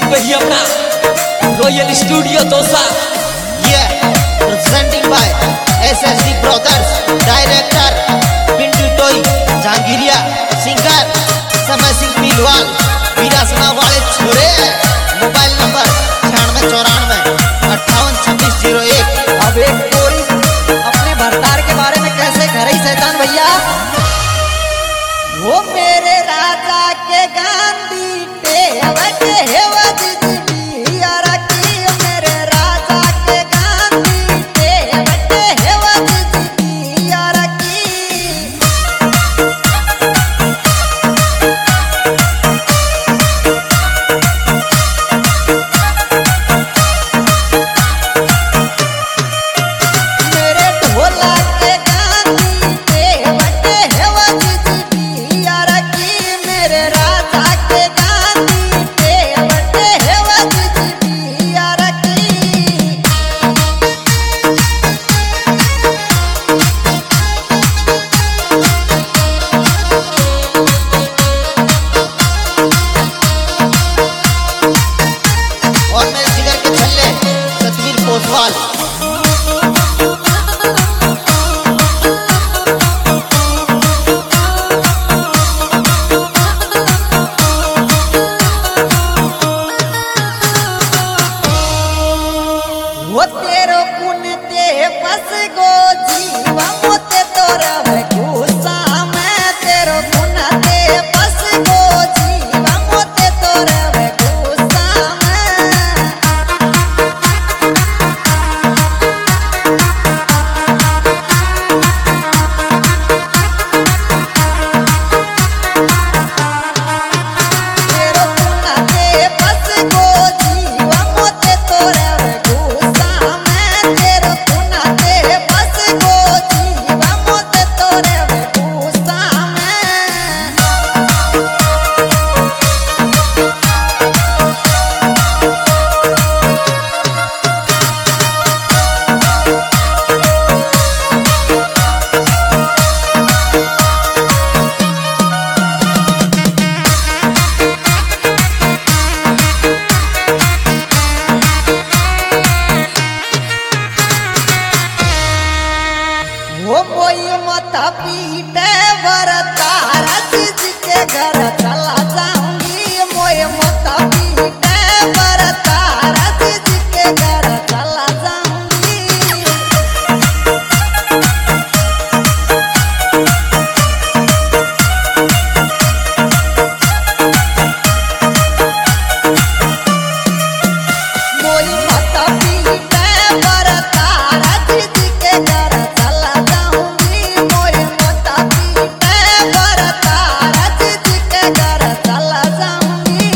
वही अपना royal studio Dausa. presenting by SSD Brothers, director Pintu Toy Jahangiria, singer समय सिंह पीलवाल, विरासना वाले छोरे। Mobile number 9694582601। अब एक कोई अपने भरतार के बारे में कैसे घर ही शैतान भैया। वो मेरे राजा के गांधी टेवके हेवज जिबिया रखी, मेरे राजा के गांधी टेवके हेवज जिबिया रखी। मेरे ढोला के गांधी टेवके हेवज जिबिया रखी, मेरे राजा के गांधी टेवके हेवज जिबिया रखी। और मेरे जिगर के छल्ले सतवीर कोसवाल। वो तेरो पुन ते बस गो जीवा मोते तोरा भगुसा मैं, तेरो पुन ते बस गो जीवा मोते तोरा भगुसा मैं। तेरो पुन ते बस गो जीवा मोते तोरा भगुसा मैं, तेरो पुन ते बस गो जीवा मोते तोरा भगुसा मैं। वो कोई माता पीटे बरतारा चीज के घर चला जाऊंगी, मोए माता पीटे बरतारा चीज के घर चला जाऊंगी। मोई माता पीटे बरतारा चीज के घर चला जाऊंगी, मोई माता पीटे बरतारा चीज के घर चला जाऊंगी।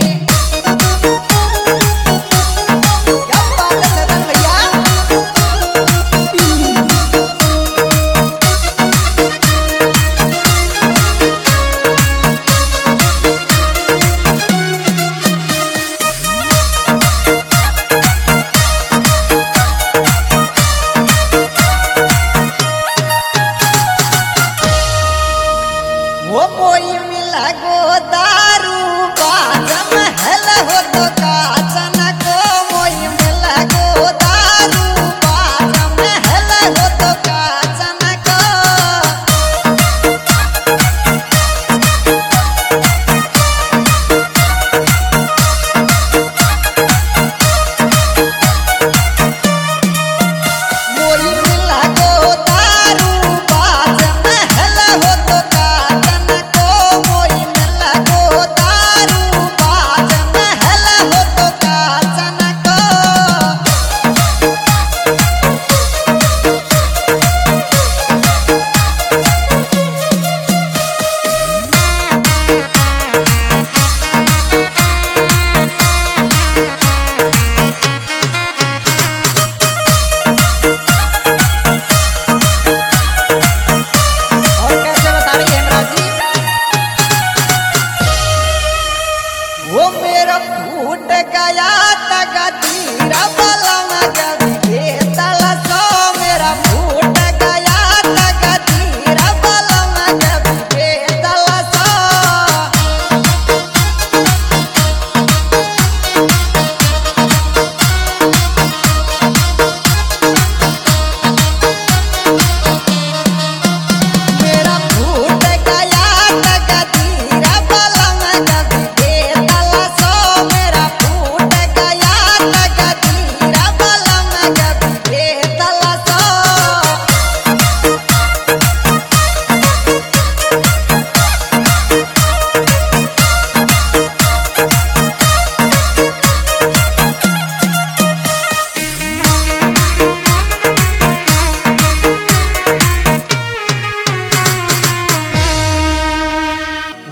क्या बात है सदन भैया। वो कोई मिला गो दारू बाज महल हो तो काचन को, मोई मिला गो दारू बाज महल हो तो काचन को। मोई मिला गो दारू बाज महल हो तो काचन को, मोई मिला गो दारू बाज महल हो तो काचन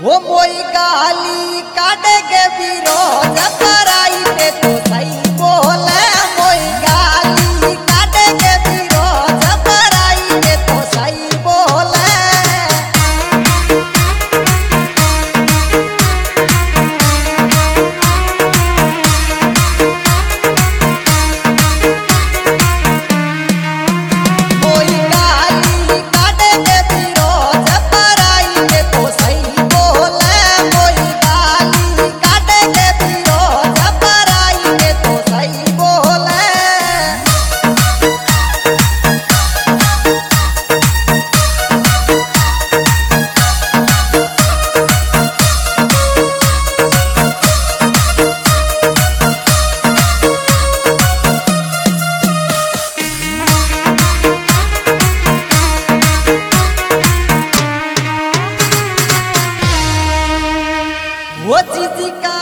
वो मोई गाली काटे के विरोध पराई पे तो सही बोले मोई गाली काटे के विरोध पराई पे तो सही बोले मोई गाली काटे के विरोध पराई पे तो सही बोले मोई गाली काटे के विरोध पराई पे तो सही बोले वो चीज का